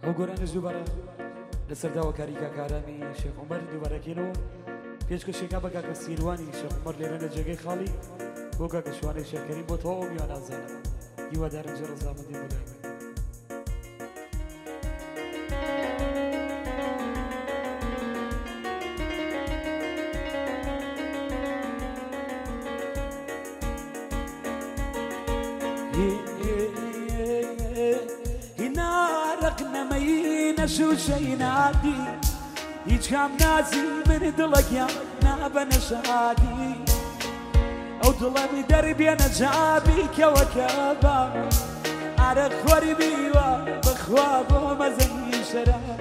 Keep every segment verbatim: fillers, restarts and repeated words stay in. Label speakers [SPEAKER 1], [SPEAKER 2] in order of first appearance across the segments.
[SPEAKER 1] ئەو گۆرانش دووبارە لەسەر داواکاریکە کارامی شێخ عومەر دووبارەکەینەوە پێشکەشێکا بە کاکە سیروانی شێخ عومەر لێرە لە جێگەی خاڵی بۆ کاکە شوانەی شێرکەریم بۆ تەواو میوان ئازانە هیوادارم جێ ڕەزامەندی بۆ لای من
[SPEAKER 2] شوشەی نادی هیچ کام نازی من دڵەکیان نابەنە شادی ئەو دڵەمی دەربێنە جابی کەوەکە بە ئارە خۆری بیوە بخوا بۆ مەزەنی شەراب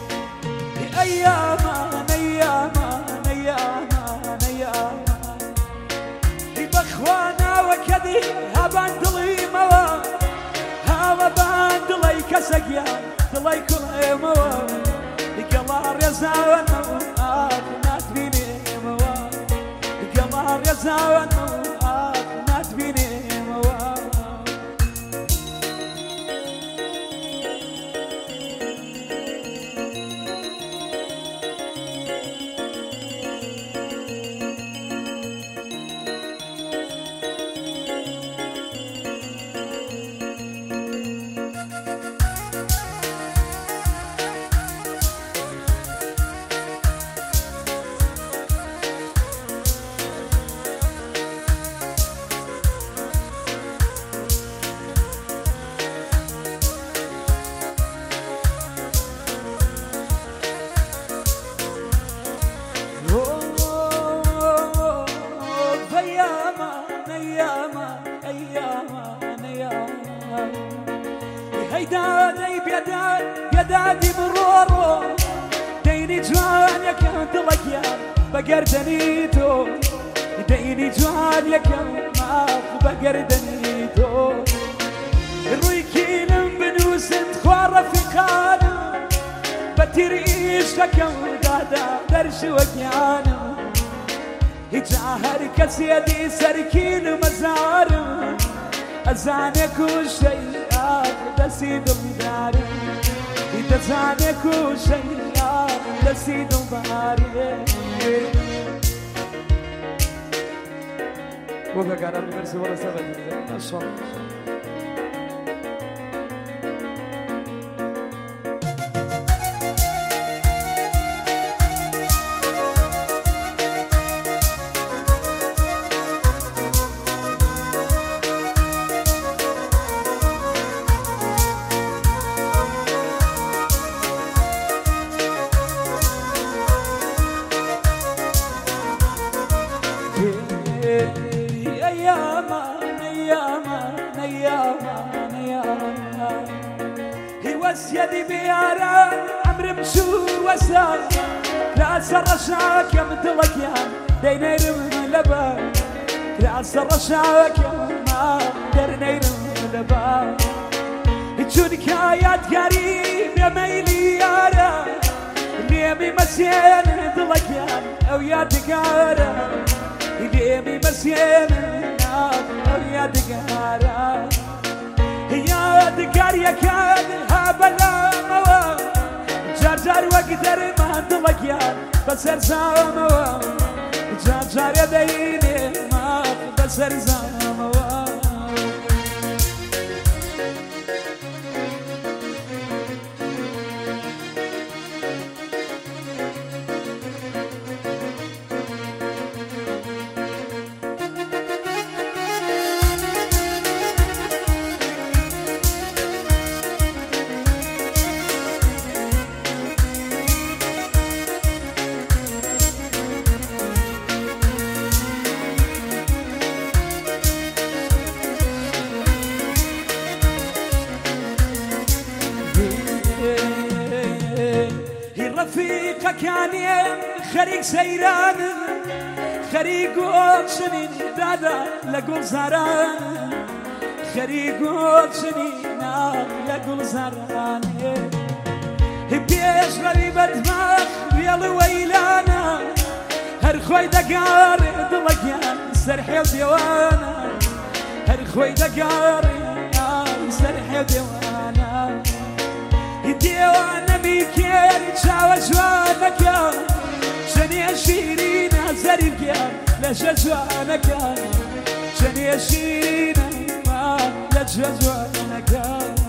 [SPEAKER 2] ئەیامان ئەیامان ئەیامان ئەیامان هی بەخوا ناوەکەدی هەبان دڵیمەوە هاوە بان دڵی کەسەگیان دڵی کوڵێمەوە گەڵا ڕێزاوەنەوە ئاک ناتبینێمەوە گەڵا ڕێزاوەنەوە ئاک ناتبینێمەوە هەیدادەی بێداد بێدادی بڕۆڕۆ دەینی جوانەکەم دڵەکیان بەگەردەنی تۆ دەینی جوانەکەم ماف بەگەردەنی تۆ ڕووی کینم بنووسن خوا ڕەفیقانم بە تیری عیشقەکەم دادا دەرشوەکیانم هیچ هەر کەسێدی سەرکین و مەزارم ئەزانێ کوشەی دەسی دڵدارێ دەزانێ کوشەی دەسی دڵدارێ
[SPEAKER 1] بۆ بەکاران بەرسی وەڵە سەبەتی ئەشڵ
[SPEAKER 2] وسيدي بيارا عمري مشو وسا راس الرشاك يا مدلك يا دينير من لبا راس الرشاك ما درنير من لبا تشونك آيات قريب يا ميلي يارا نيمي مسيان دلك يا او يا دقارا نيمي مسيان او يا دقارا يا دقار يا كاد هابلا موا جار جار وقدر ما دلك يا بسر زاموا جار جار يا ديني ما بسر زاموا رفيقك يعني خريق سيران خريق وشنين دادا لقول زهران خريق وشنين لقول زهران بيش غريبة دماغ يلا ويلانا هر خوي دقار دلقيان سرحي وديوانا هر خوي دقار سرحي وديوانا ديوانا ميكير شاوى جوانك شني شيرين زريك لجوانك شني شيرين ما لجوانك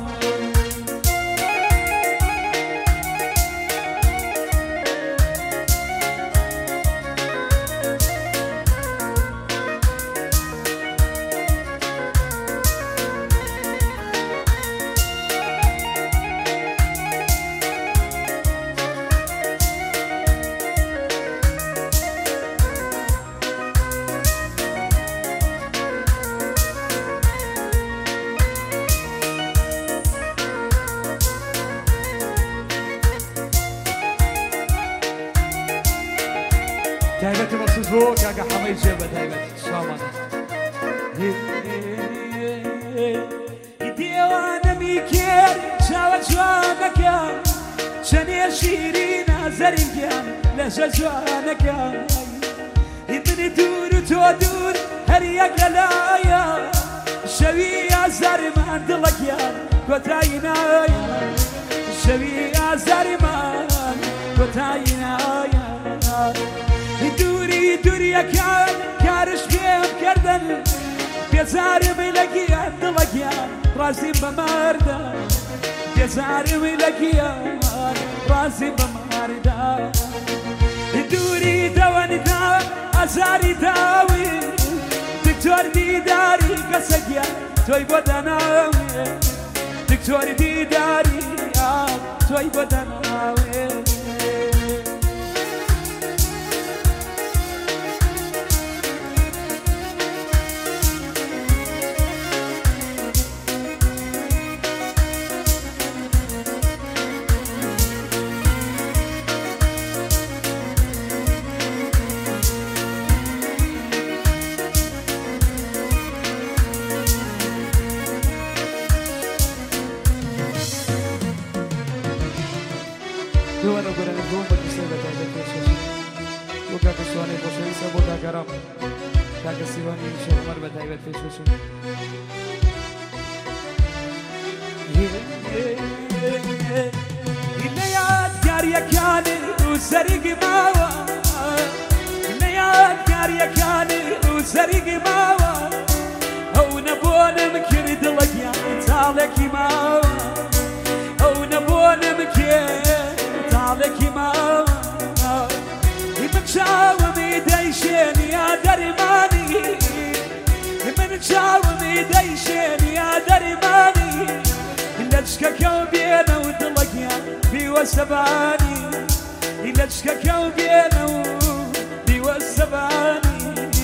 [SPEAKER 1] تايبتي مخصوص بو كاكا حميد جيبه تايبتي شامان
[SPEAKER 2] ديوانا ميكير شاوى جوانك شني شيرين زريك لجوانك من دور تودور هريك للايا شوي زرمان دلك يا كوتاينا شوي زرمان كوتاينا دوري دوري يا كان كارش بيم كردن بيزاري ملقيا دلقيا راسي بماردا بيزاري ملقيا راسي بماردا دوري دواني دا أزاري داوي دكتور ديداري قسقيا توي بدناوي دكتور ديداري توي بدناوي
[SPEAKER 1] دوانو قرن الدوم بالمسيبة تايبت فيشوشي وكاك الشواني بوشوي سابو دا كرام كاك السيواني شيخ عمر بتايبت فيشوشي
[SPEAKER 2] الليات كاريا كاني وسرق ماوا الليات كاريا كاني وسرق ماوا هو نبونا مكرد لك يا تالك ماوا هو نبونا مكرد تالك ماوا من شاوم يديشين يا درماني من شاوم يديشين يا درماني لجكك بينا ودلك يا بيوسباني لجكك بينا بيوسباني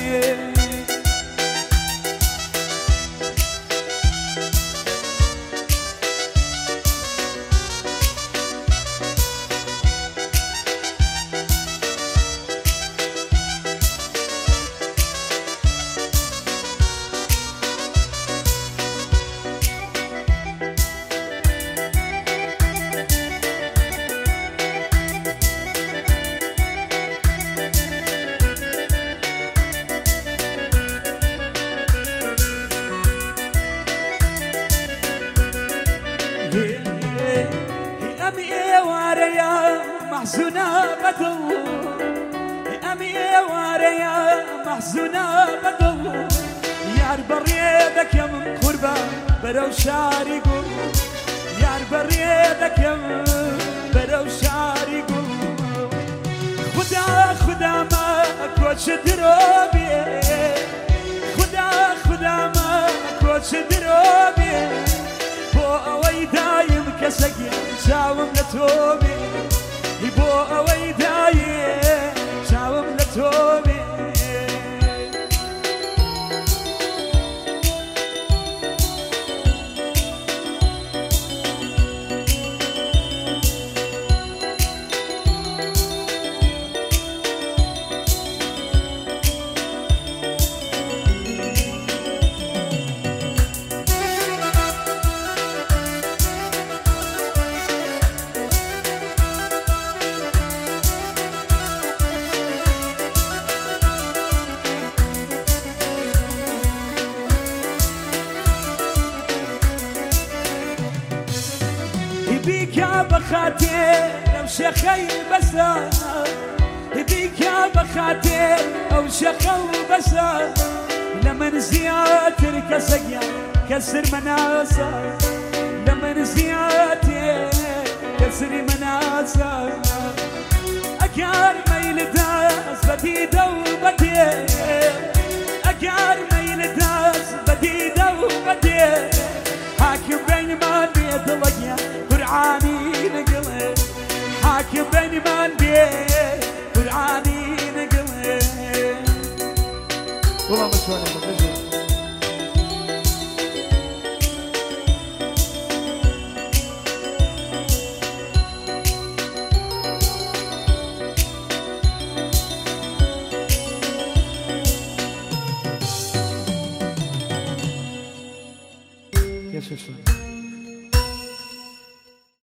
[SPEAKER 2] محزونة بدو أمي واريا محزونة بدو يار بريدك يا من قربة برو شارقو يار بريدك يا من برو شارقو خدا خدا ما كوش دروبي خدا خدا ما كوش دروبي بو أوي دايم كسقي شاوم لتوبي يبو أوي دايم شاوم لتوبي بيكا بخاتي لو شخي بسا بيكا بخاتي أو شخو بسا لمن زياتر كسقيا كسر مناسا لمن زياتر كسر مناسا أكار ميل داس بديدة وبدي أكار ميل داس بديدة وبدي حاكم بين ما بيد لقيا قرعاني نقلي حاكم بين ما بيد قرعاني نقلي
[SPEAKER 1] والله مش وانا